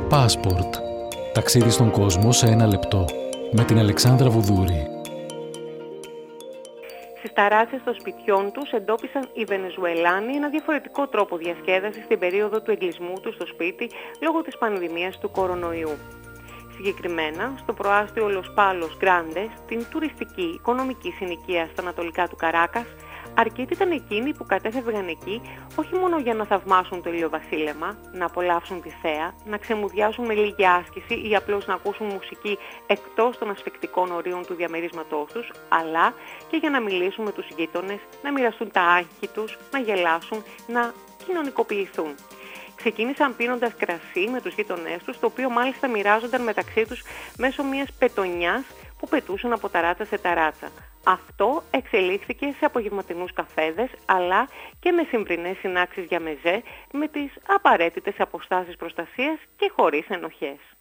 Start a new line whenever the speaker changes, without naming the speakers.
Passport. Ταξίδι στον κόσμο σε 1 λεπτό. Με την Αλεξάνδρα Βουδούρη.
Στις ταράτσες των σπιτιών τους εντόπισαν οι Βενεζουελάνοι ένα διαφορετικό τρόπο διασκέδασης στην περίοδο του εγκλεισμού τους στο σπίτι λόγω της πανδημίας του κορονοϊού. Συγκεκριμένα, στο προάστιο Los Palos Grandes, την τουριστική οικονομική συνοικία στα ανατολικά του Καράκας, αρκετοί ήταν εκείνοι που κατέφευγαν εκεί όχι μόνο για να θαυμάσουν το ηλιοβασίλεμα, να απολαύσουν τη θέα, να ξεμουδιάσουν με λίγη άσκηση ή απλώς να ακούσουν μουσική εκτός των ασφικτικών ορίων του διαμερίσματός τους, αλλά και για να μιλήσουν με τους γείτονες, να μοιραστούν τα άγχη τους, να γελάσουν, να κοινωνικοποιηθούν. Ξεκίνησαν πίνοντας κρασί με τους γείτονές τους, το οποίο μάλιστα μοιράζονταν μεταξύ τους μέσω μιας πετονιάς που πετούσαν από ταράτσα σε ταράτσα. Αυτό εξελίχθηκε σε απογευματινούς καφέδες, αλλά και με συμβρινές συνάξεις για μεζέ, με τις απαραίτητες αποστάσεις προστασίας και χωρίς ενοχές.